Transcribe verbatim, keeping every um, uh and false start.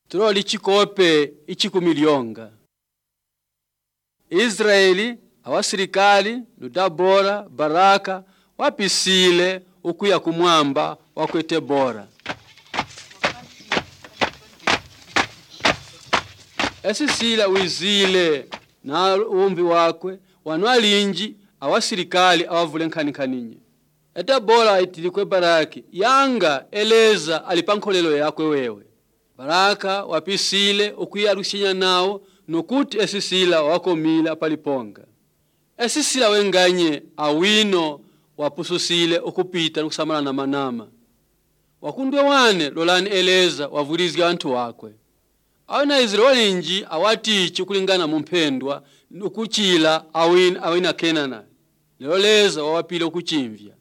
Troli chikope ichikumilionga. Israeli awasirikali Debora Baraka wapisile ukuya kumwamba wakwete bora. Esisila wizile na umbi wakwe wanwalinji awasirikali awavule nkanikaninye. Debora itilikwe Baraki yanga eleza alipankolelo yakwe wewe. Baraka wapisile ukuya rushinya nao nukuti esisila wakomila paliponga. Esisila wenganye awino wapususile ukupita nukusamala na manama. Wakundwe wane lolani eleza wavulizga wantu wakwe. Awina Israeli nji awatichi kulingana mumpendwa nukuchila awina, awina Kenana. Loleza wawapile ukuchimvya.